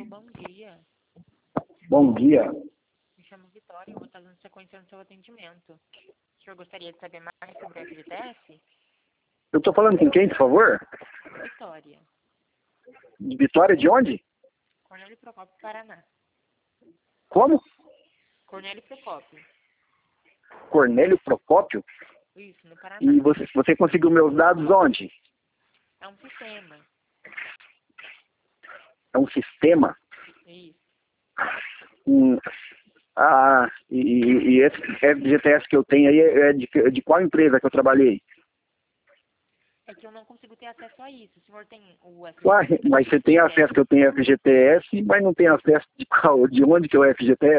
bom dia. Bom dia. Me chamo Vitória, eu vou estar dando sequência no seu atendimento. O senhor gostaria de saber mais sobre o FGTS? Eu tô falando com quem, por favor? Vitória, Vitória de onde? Cornélio Procópio, Paraná. Como? Cornélio Procópio, Cornélio Procópio? isso, no Paraná. E você conseguiu meus dados onde? É um sistema, É um sistema? isso. E esse FGTS que eu tenho aí é de qual empresa que eu trabalhei? É que eu não consigo ter acesso a isso. O senhor tem o Uai, FGTS? mas você tem acesso que eu tenho FGTS, mas não tem acesso de onde que é o FGTS?